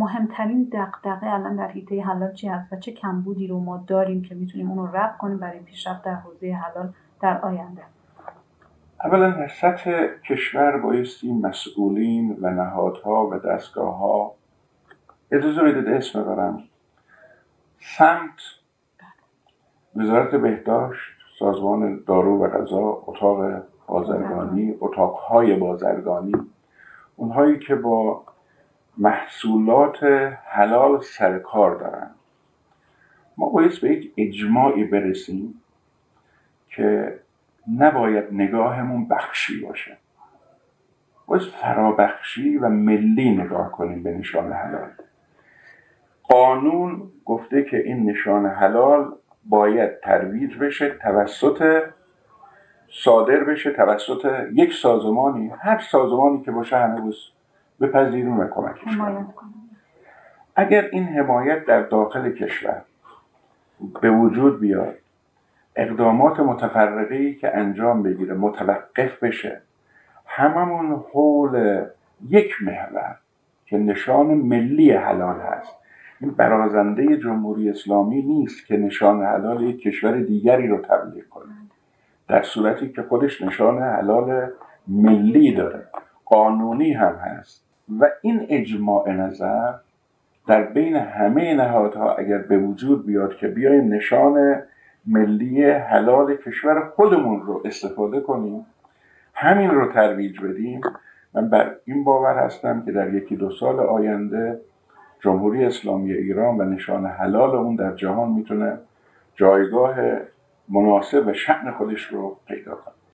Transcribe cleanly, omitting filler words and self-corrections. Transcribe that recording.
مهمترین دغدغه الان در حیطه حلال چی هست و چه کمبودی رو ما داریم که میتونیم اون رو رفع کنیم برای پیشرفت در حوزه حلال در آینده؟ اولا در سطح کشور بایستی مسئولین و نهادها و دستگاه‌ها، اجازه بدید اسم ببرم، سمت وزارت بهداشت، سازمان دارو و غذا، اتاق بازرگانی، اتاقهای بازرگانی، اونهایی که با محصولات حلال سر کار دارن، ما باید به یک اجماعی برسیم که نباید نگاهمون بخشی باشه، باید فرابخشی و ملی نگاه کنیم به نشان حلال. قانون گفته که این نشان حلال باید ترویج بشه صادر بشه توسط یک سازمانی، هر سازمانی که باشه همه بپذیریم و کمکش کنیم. اگر این حمایت در داخل کشور به وجود بیاد، اقدامات متفرقه‌ای که انجام بگیره متوقف بشه، هممون حول یک محور که نشان ملی حلال هست، این برازنده جمهوری اسلامی نیست که نشان حلال یک کشور دیگری رو تبلیغ کنه، در صورتی که خودش نشان حلال ملی داره، قانونی هم هست. و این اجماع نظر در بین همه نهادها اگر به وجود بیاد که بیایم نشان ملی حلال کشور خودمون رو استفاده کنیم، همین رو ترویج بدیم، من بر این باور هستم که در 1-2 سال آینده جمهوری اسلامی ایران و نشان حلال اون در جهان میتونه جایگاه مناسب و شأن خودش رو پیدا کنه.